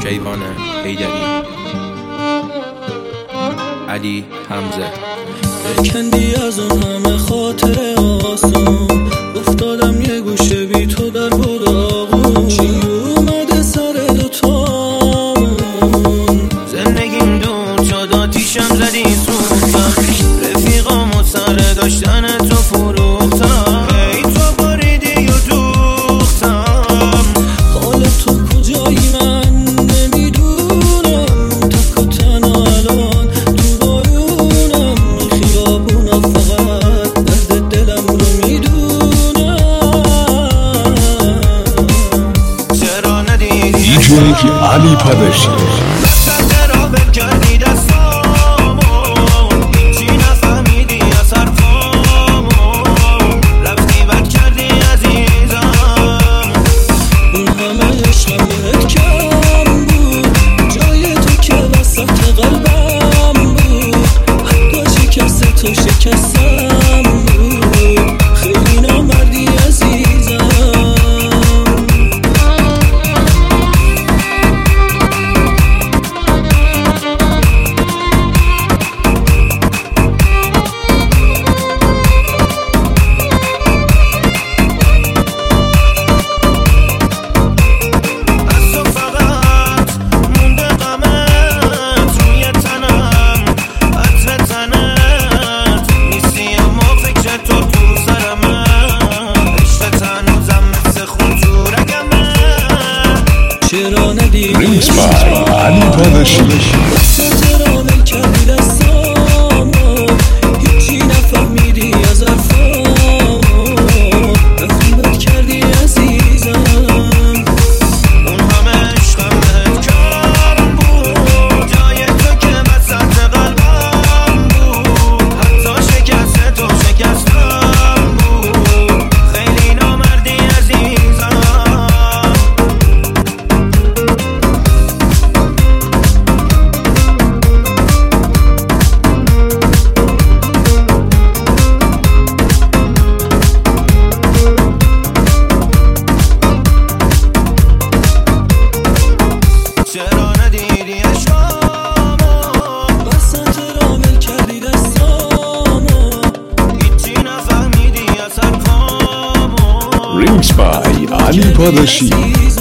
کیوان حیدری، علی حمزه. بکندی از اون همه خاطر آسون، افتادم یه گوشه بی تو در بوداغون. چی اومده سر دوتامون؟ زندگیم دور شد، آتیشم زدی سوختم، رفیقامو سر داشتن تو فروختم. ای تو باریدی و دوختم، حال تو کجایی من نمیدونم. تک و تنها الان تو بارونم، خیابونا فقط درد دلم رو میدونم. چرا ندیدی دیجی علی پادشی تو شکستم بود، خیلی نامردی عزیزم. از تو فقط مونده غمت روی تنم، عطر تنم ریمکس بای علی پادشی. چرا ول کردی دستامو، هیچی نفهمیدی از حرفامو، رفتی بد کردی عزیزم. اون همه عشقم بهت کم بود، جای تو که وسط قلبم بود، حتی شکست تو شکستم بود، خیلی نامردی عزیزم. چرا ندیدی عشقامو، وسط را ول کردی دستامو، هیچی نفهمیدی از حرفامو. ریمکس بای علی پادشی.